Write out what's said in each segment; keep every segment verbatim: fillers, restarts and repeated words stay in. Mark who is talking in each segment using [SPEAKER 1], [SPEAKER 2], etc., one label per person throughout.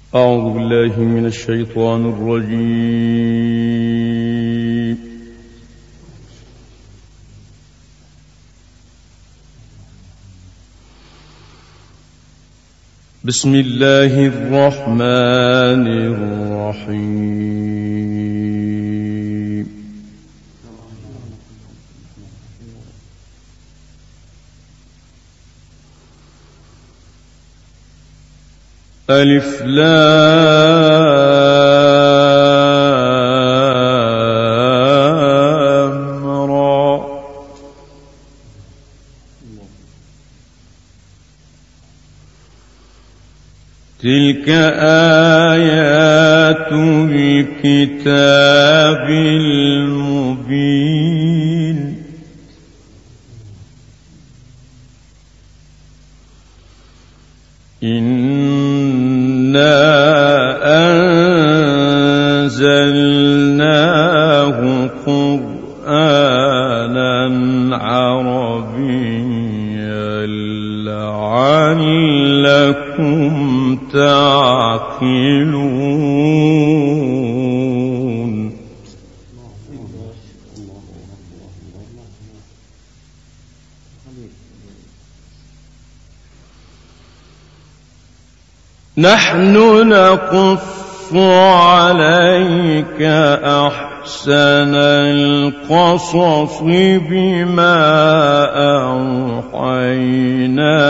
[SPEAKER 1] أعوذ بالله من الشيطان الرجيم. بسم الله الرحمن الرحيم. ألف لام را. تلك آيات الكتاب المبين. إنا أنزلناه قرآنا عربيا لعلكم تعقلون. نحن نقص عليك أحسن القصص بما أوحينا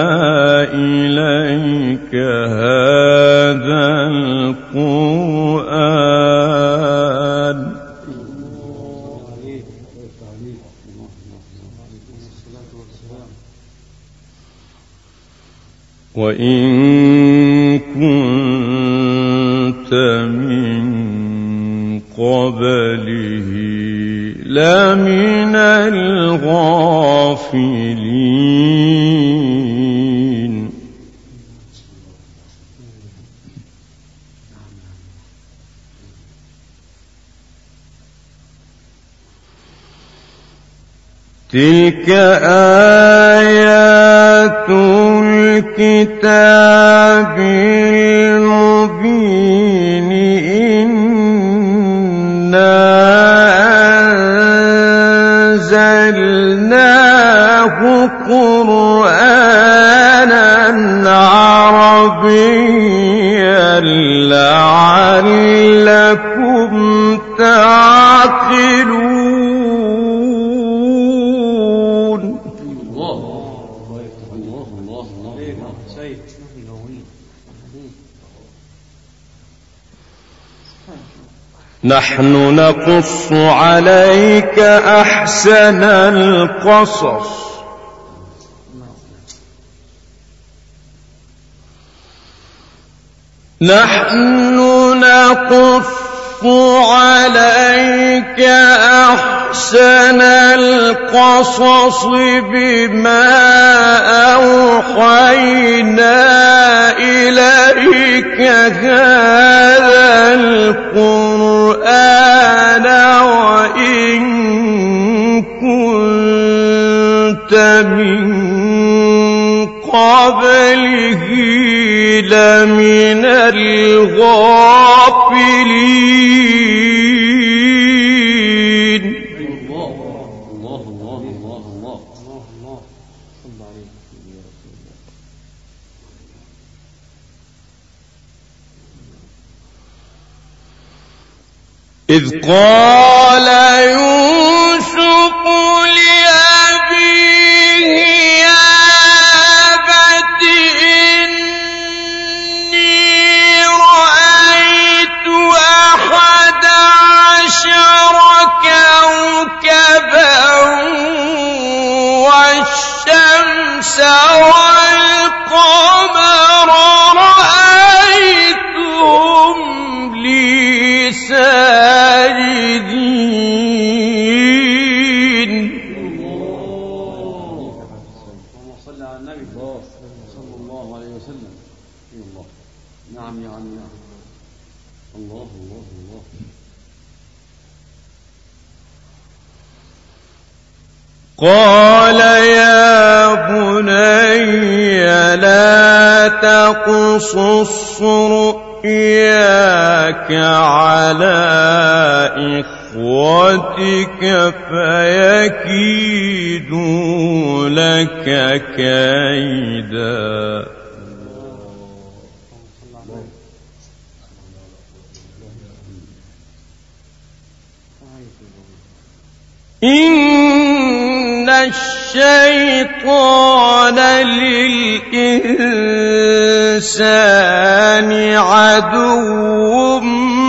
[SPEAKER 1] إليك هذا القرآن وإن كنت من قبله لمن الغافلين. تلك آيات الكتاب المبين. إنا أنزلناه قرآنا عربيا لعلكم تعقلون. نحن نقص عليك أحسن القصص نحن نقص عليك أحسن القصص بما أوحينا إليك هذا القرآن وإن كنت من قبله لمن الغافلين.
[SPEAKER 2] الله الله الله الله الله الله صلى عليه يا رسول الله.
[SPEAKER 1] إذ قال يوسف لأبيه يا أبت إني رأيت أحد عشر كوكبا والشمس والقمر رأيتهم لي ساجدين.
[SPEAKER 2] اللهم صل على النبي صلى الله عليه وسلم. الله. نعم يا عم نعم. الله الله الله.
[SPEAKER 1] قال يا بني لا تقصص رؤياك على إخوتك فيكيدوا لك كيدا إن الشيطان للإنسان عدو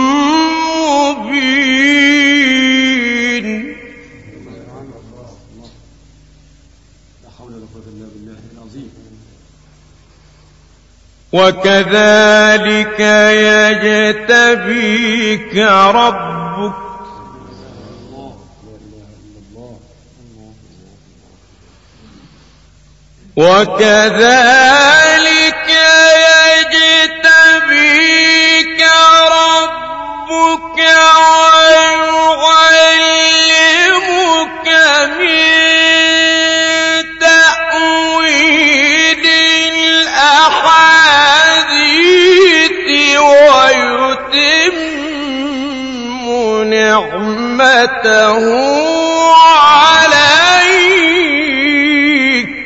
[SPEAKER 1] مبين.
[SPEAKER 2] لا حول ولا قوة إلا بالله العظيم.
[SPEAKER 1] وكذلك يجتبيك ربك وكذلك يجتبيك ربك ويعلمك من تأويل الأحاديث ويتم نعمته عليك.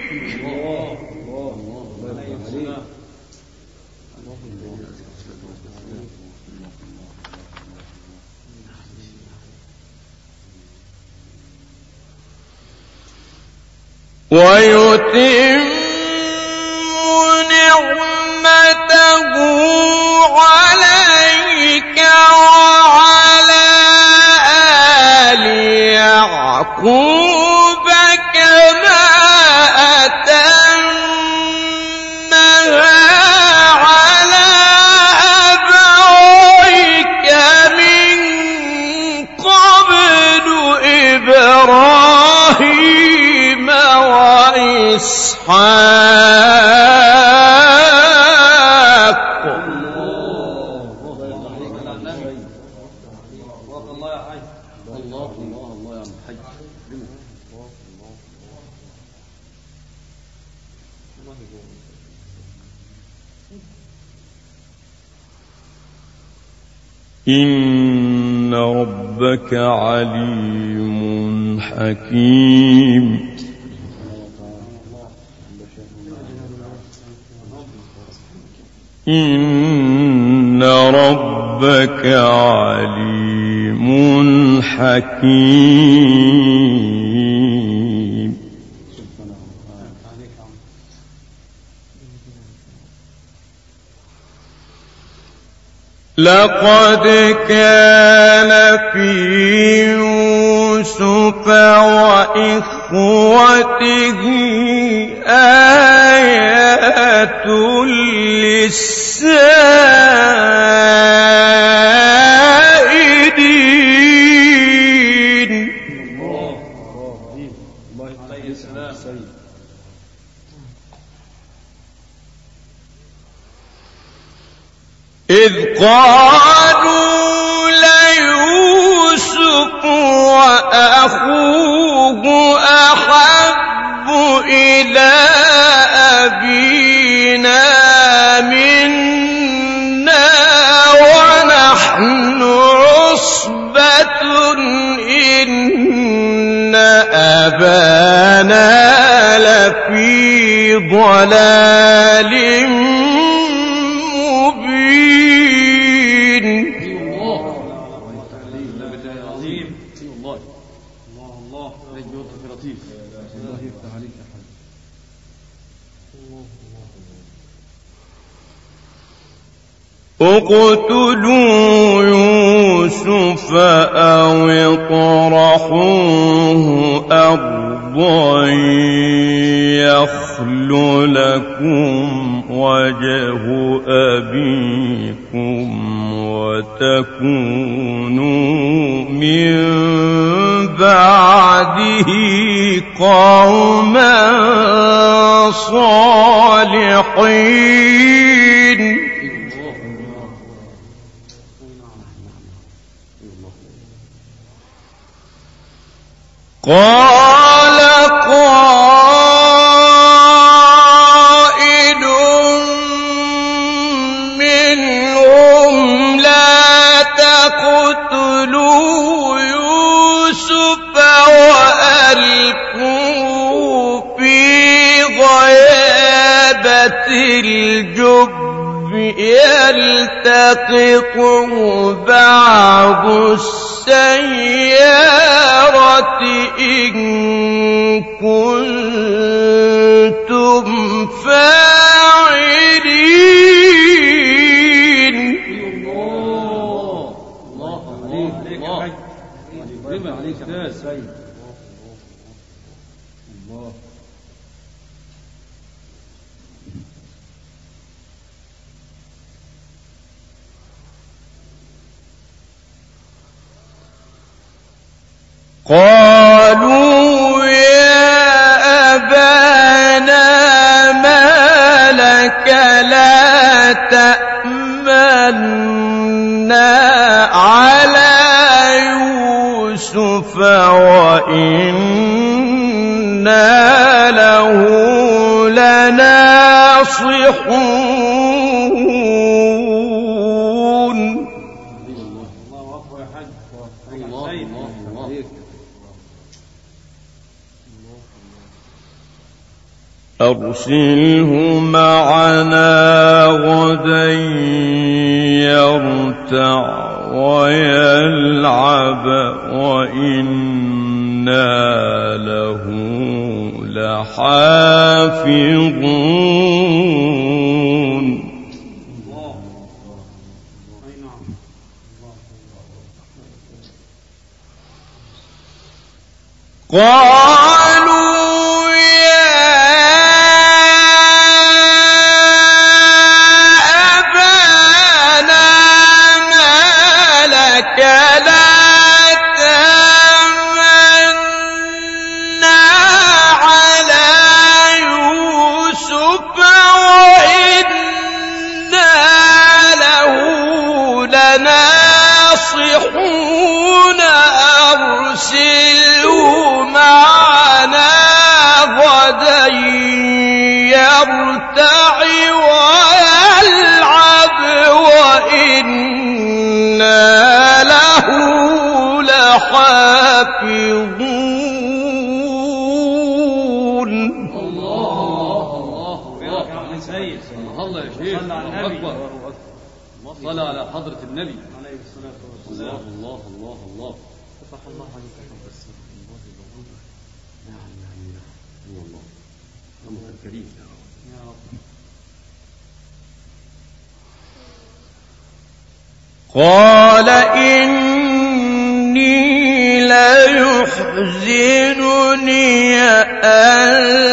[SPEAKER 1] ويتم نعمته عليك وعلى آل يعقوب كما أتمها على أبويك من قبل إبراهيم وإسحاق.
[SPEAKER 2] الله يا حي. الله الله الله يا حي.
[SPEAKER 1] إن ربك عليم حكيم. إن ربك عليم حكيم. لقد كان في يوسف وإخوته آيات للسائلين. إذ قالوا ليوسف وأخوه أحب إلى أبينا منا ونحن عصبة إن أبانا لفي ضلال اقتلوا يوسف أو اطرحوه أرضا يخل لكم وجه أبيكم وتكونوا من بعده قوما صالحين. قال قائل منهم الجب يلتقطه بعض السيارة إن كنتم فاعلين.
[SPEAKER 2] الله الله عليك الله يكرمك عليك يا سيد. الله
[SPEAKER 1] قالوا يا أبانا ما لك لا تأمنا على يوسف وإنا له لناصحون.
[SPEAKER 2] الله أكبر يا حاج. الله الله عليك.
[SPEAKER 1] أرسله معنا غدا يرتع ويلعب وإنا له لحافظون. قالوا أرسله معنا غدا يرتع ويلعب وإنا له لحافظون.
[SPEAKER 2] الله الله الله يا سيد. الله يا شيخ. أكبر. صلى على حضرة النبي عليه الصلاة والسلام. الله الله الله فتح الله عليك يا رب. نعم نعم نعم الله أمر الكريم يا رب.
[SPEAKER 1] قال إني ليحزنني أن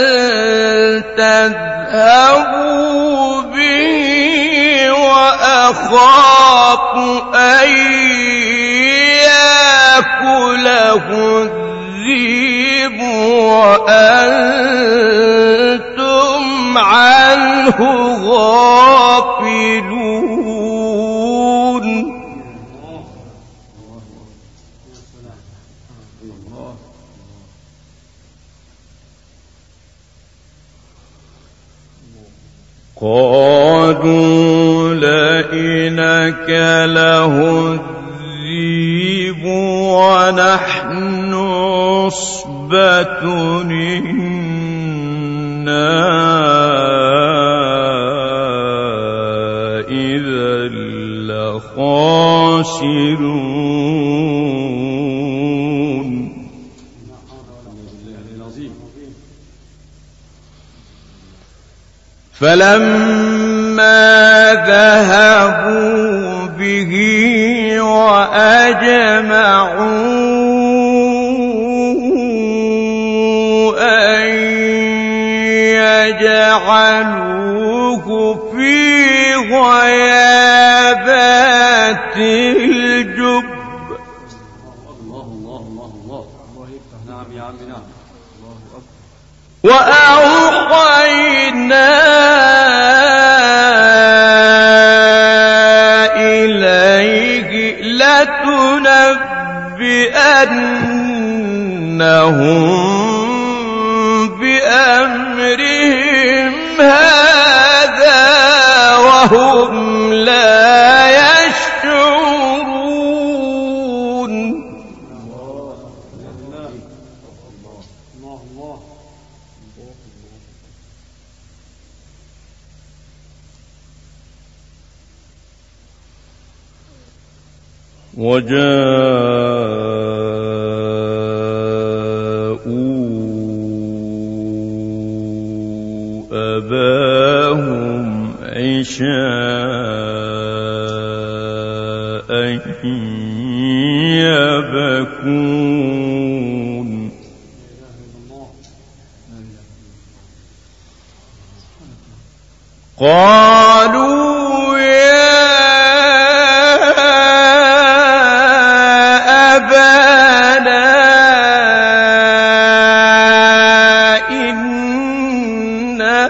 [SPEAKER 1] تذهبوا بي وأخاف أن يأكله الذئب وأنتم عنه غافلون. قالوا لئن أكله الذئب ونحن عصبة إنا إذا لخاسرون. فلما ذهبوا به وأجمعوا أن يجعلوه في غيابات الجب.
[SPEAKER 2] الله الله الله الله نعم يا عم نعم.
[SPEAKER 1] وأوحينا إليه لتنبئنهم بأمرهم هذا وهم لا يشعرون. وجاءوا أباهم عشاء يبكون قالوا يا أبانا إنا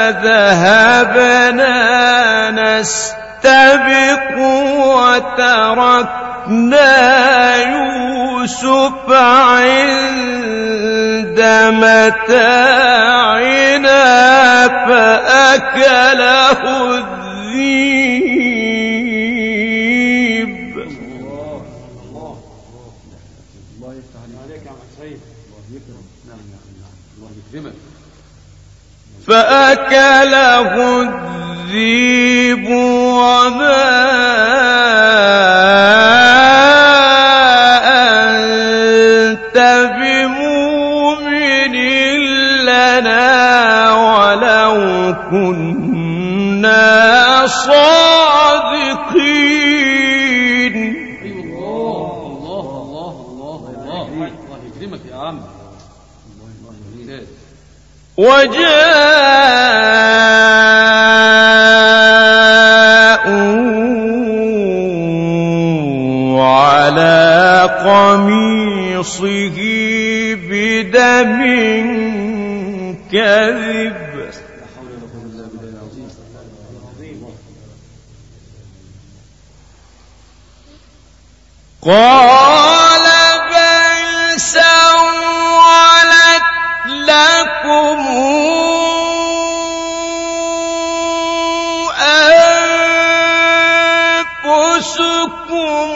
[SPEAKER 1] ذهبنا نستبق وتركنا يوسف عند متاعنا فأكله الذئب.
[SPEAKER 2] الله يفتح عليك يا عم سيد. الله يكرمك.
[SPEAKER 1] فأكله الذئب وما أنت بمؤمن لنا ولو كنا صادقين.
[SPEAKER 2] الله الله الله الله الله الله يكرمك يا عم.
[SPEAKER 1] وجاءوا على قميصه بدم كذب قال بل سولت لكم أنفسكم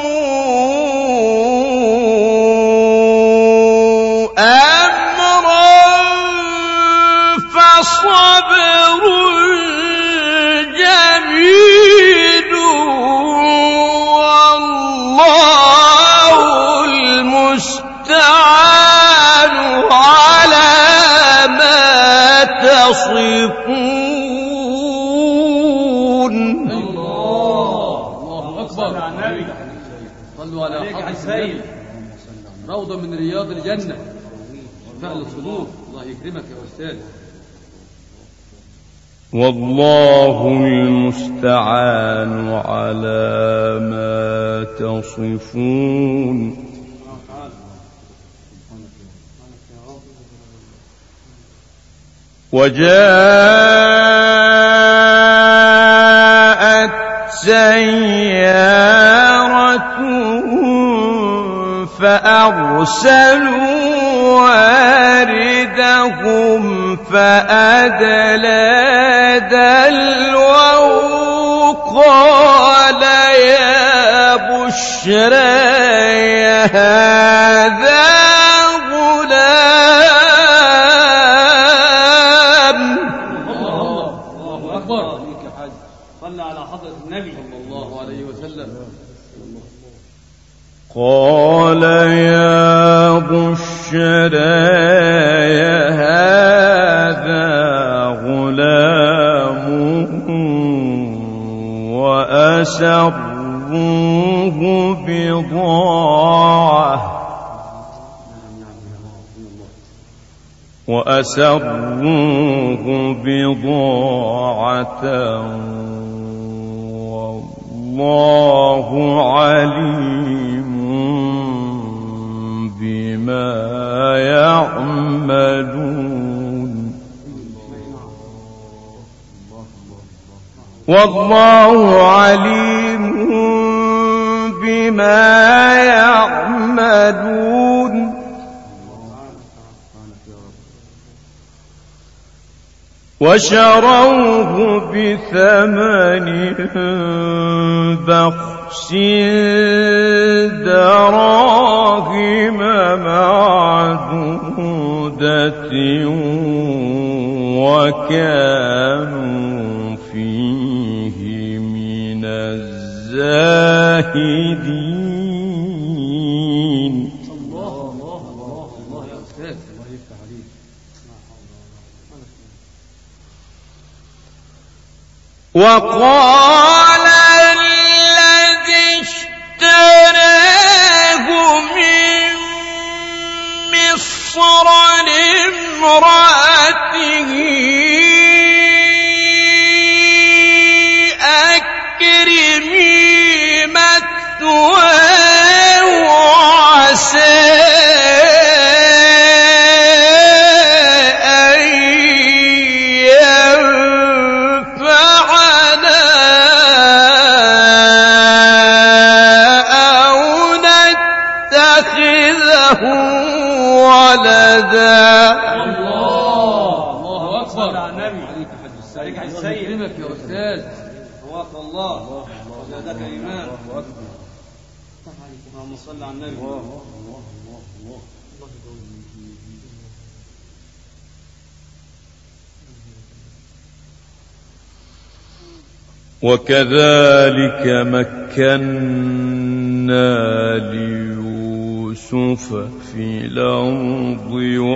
[SPEAKER 1] أمرا فصبر جميل والله المستعان على ما تصفون.
[SPEAKER 2] الله أكبر. صلوا على حضرة النبي. روضة من رياض الجنة. فعل الصدور. الله يكرمك يا أستاذ.
[SPEAKER 1] والله المستعان على ما تصفون. وجاءت سيارة فأرسلوا واردهم فأدلى دلوه قال يا بشرى هذا غلام.
[SPEAKER 2] الله أكبر. صلى على حضرة النبي صلى الله عليه وسلم.
[SPEAKER 1] قال يا بشرى هذا غلام وأسروه بضاعة وأسروه بضاعة والله عليم بما يعملون. والله عليم بما يعملون. وشروه بثمن بخس دراهم معدودة وكانوا فيه من الزاهدين. وقال الذي اشتراه من مصر لامرأته أكرمي مثواه عسى أن ينفعنا أو نتخذه ولدا.
[SPEAKER 2] الله أكبر. عليك حج السيد يا أستاذ. الله الله وزادك إيمان. اللهم صل على النبي.
[SPEAKER 1] وكذلك مكنا ليوسف في الأرض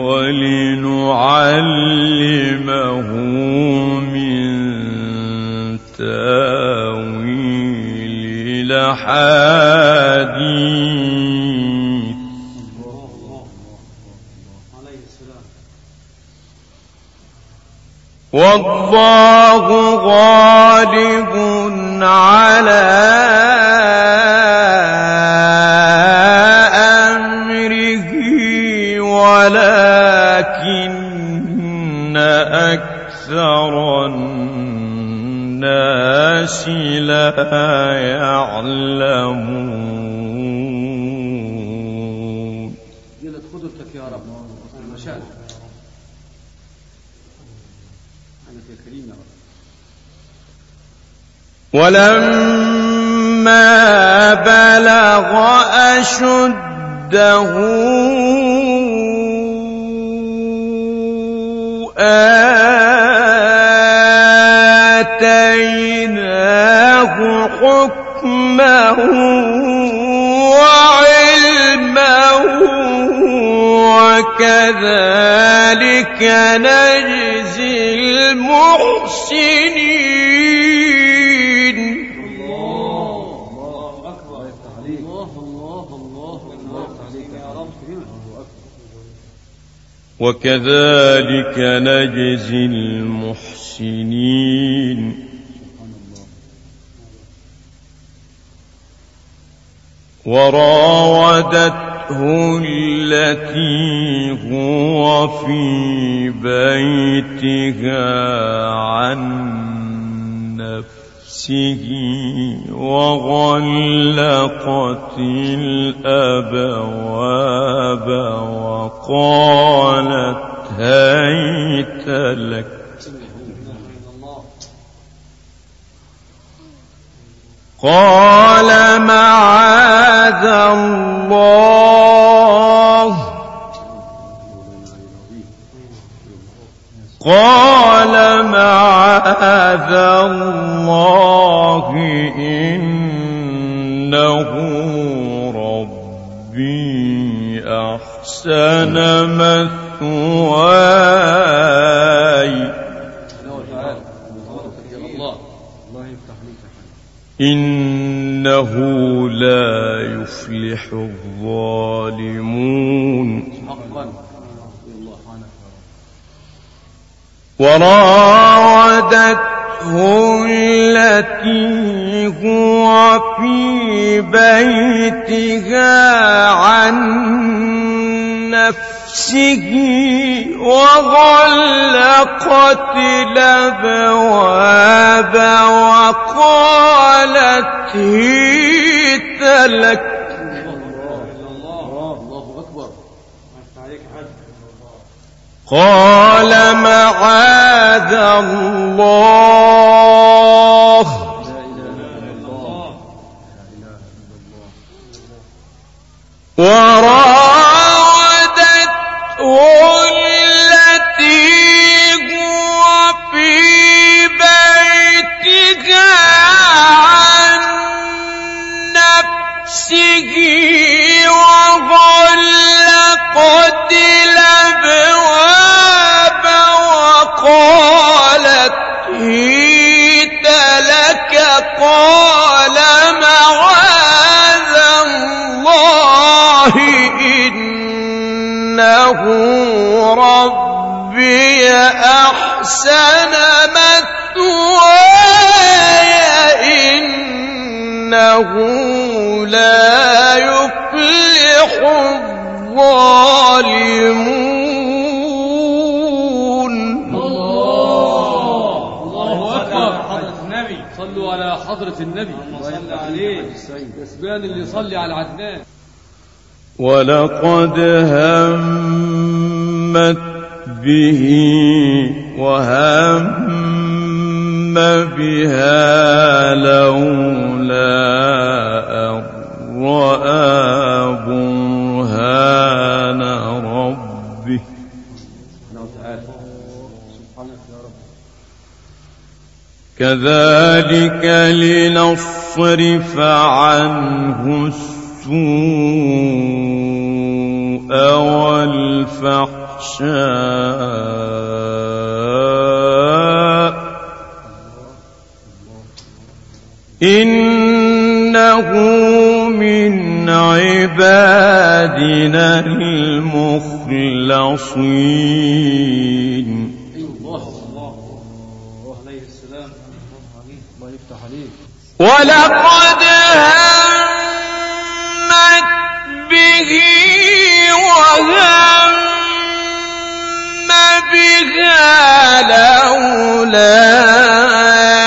[SPEAKER 1] ولنعلمه من تاويل الأحاديث. والله غالب على أمره ولكن أكثر الناس لا يعلمون.
[SPEAKER 2] جلت خذلتك يا رب المشاهد.
[SPEAKER 1] ولما بلغ أشده آتيناه حكما وعلما وكذلك نجزي المحسنين.
[SPEAKER 2] الله أكبر. الله الله الله يا رب.
[SPEAKER 1] وكذلك نجزي المحسنين. وراودته التي هو في بيتها عن نفسه وغلقت الأبواب وقالت هيت لك. قال معاذ الله قال معاذ الله إنه ربي أحسن مثواي إنه لا يفلح الظالمون. وراودته التي هو في بيتها عن نفسه وغلقت الأبواب وقالت هيت لك. قال معاذ الله وراودته التي هو في بيتها عن نفسه وغلقت الأبواب وقالت هيت قال معاذ الله إنه ربي أحسن مثواي إنه لا يفلح الظالمون.
[SPEAKER 2] الله الله أكبر. صلوا على حضرة النبي صلى عليه يسبان اللي يصلي على العدنان.
[SPEAKER 3] ولقد همت به وهم بها لولا أن رأى برهان ربه كذلك لنصرف عنه السوء والفحشاء إنه من عبادنا المخلصين.
[SPEAKER 1] ولقد همت به وهم بها لولا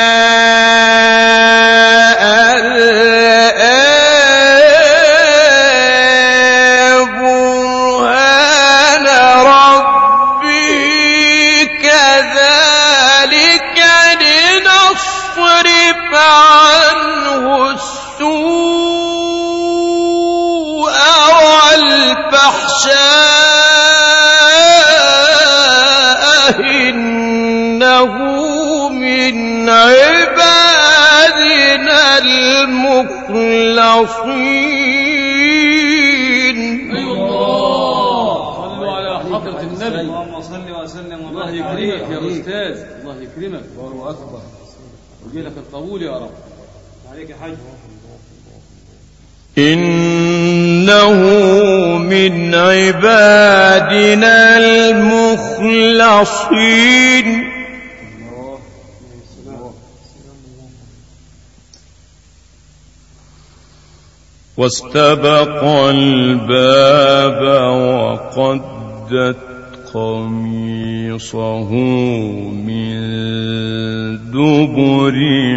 [SPEAKER 1] عنه السوء والفحشاء إنه من عبادنا المخلصين.
[SPEAKER 2] الله صلوا على حضرة النبي. اللهم صل وسلم. الله يكرمك يا أستاذ. الله يكرمك. الله أكبر. وجيلك الطول يا رب. عليك يا حاج.
[SPEAKER 3] إنه من عبادنا المخلصين. واستبق الباب وقدت قميصه من دبر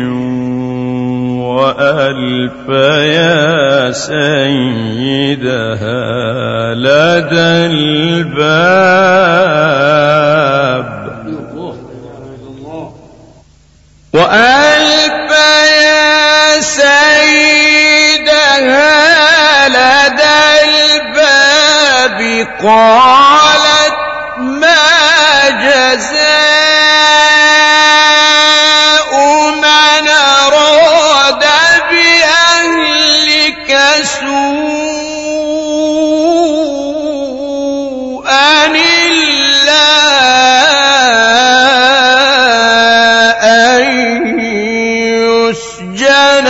[SPEAKER 3] وألف يا سيدها لدى الباب وألف يا سيدها لدى الباب قالت ما جزاء من أراد بأهلك سوءا إلا أن يسجن